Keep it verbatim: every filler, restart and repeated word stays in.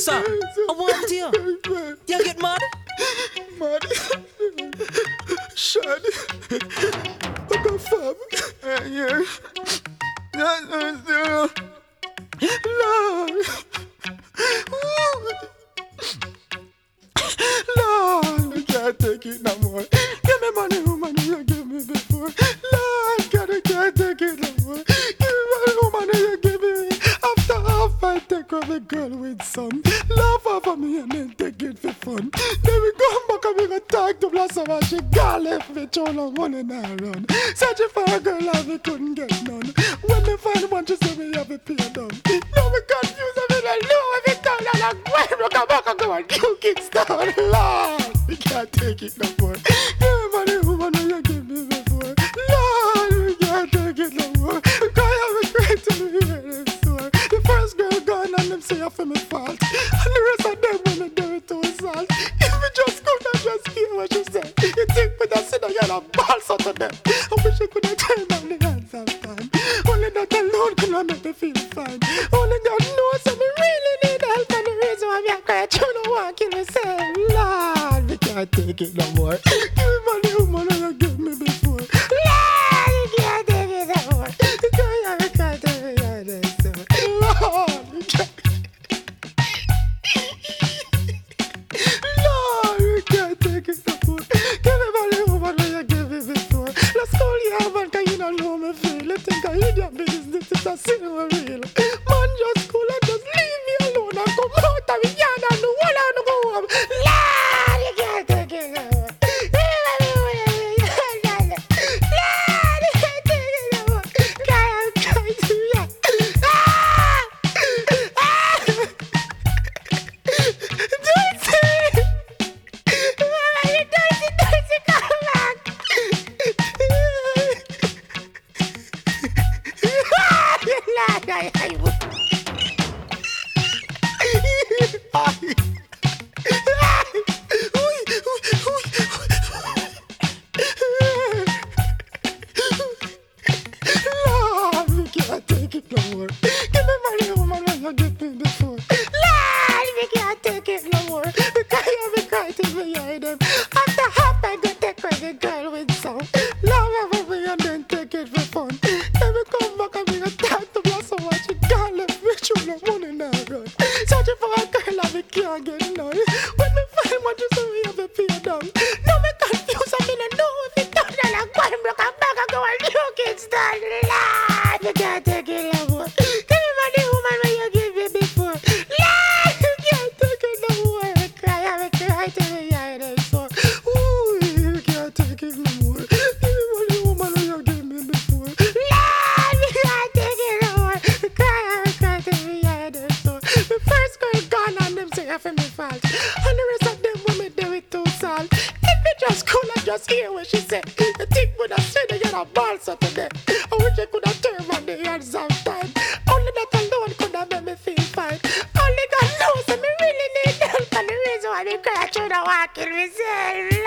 sir. I want you. You get mad? Mad. Shad. I go fab. Yeah. Lord. Lord, we can't take it no more. Give me money, woman, you give me before. Lord, God, I can't take it no more. Give me money, woman, you give me. After half, I take off a girl with some. Love over me and then take it for fun. Then we come back and we go talk to Blossom and she got left me too long money now run. Searching for a girl and we couldn't get none. When we find one, she say we have a pay down. Now we confused and we don't know if it's done. And I'm going to come back and go and you kickstart. Lord, we can't take it no more. Give me money, woman, when you give me before. Lord, we can't take it no more. Cry have a great to me hear them sore. The first girl gone and them say I feel me fault. And the rest of them when they do it to assault. If we just could have just hear what she said. You think with that sin I got a balls out of them. I wish I could have turned down the hands of time. Only that alone could have make me feel fine. Only God knows that me really need help. And the reason why me a cry, you know why I kill myself. Lord, we can't take it no more. Give me money, woman, and you give me before. Lord, we can't take it no more. We can't, we can't take it no more. Lord, we can't. Lord, we can't take it no more. Give me money, woman, and you give me before. Let's call you man, cause you don't know me feel. You think I idiot business, it's a cinema real. Man, just cool and just leave me alone and come out of the yard and the wall and go home. Lord, you can't take it no more. Lord, you can't take it no more. God, I'm trying to yeah. Ah! Ah! Dulcie! Mama, you Dulcie, Dulcie, come back! Lord, I hate you. Lord, we can't take it no more. Give me money, woman, when you give me before. Lord, we can't take it no more. Because you be crying till we hear them. After half, I go take with the girl with some. Love over me and then take it for fun. Then we come back and we go talk to Blossom and she can't left me through no money now run. Searching for a girl and we can't get none. When we find one, just so we have a pay down. Now me confused, I mean I know if it's done. And I'm going broke and back and go and new kids done. Lord, you can't take it no more. Give me money, woman, when you give me before. Lord, you can't take it no more. I cry, I cry till we hear them so. Ooh, you can't take it no more. Give me money, woman, when you give me before. Lord, we can't take it no more. I cry, I cry till we hear them so. The first girl gone and them say I feel me fault. And the rest of them women do it too salt. If it just cool and just hear what she said. The thing would have said they get a balls out of them. I wish I could have turned on the hands of time. Only that alone could have made me feel fine. Only God knows that me really need help. And the reason why me cry, I try to walk in myself.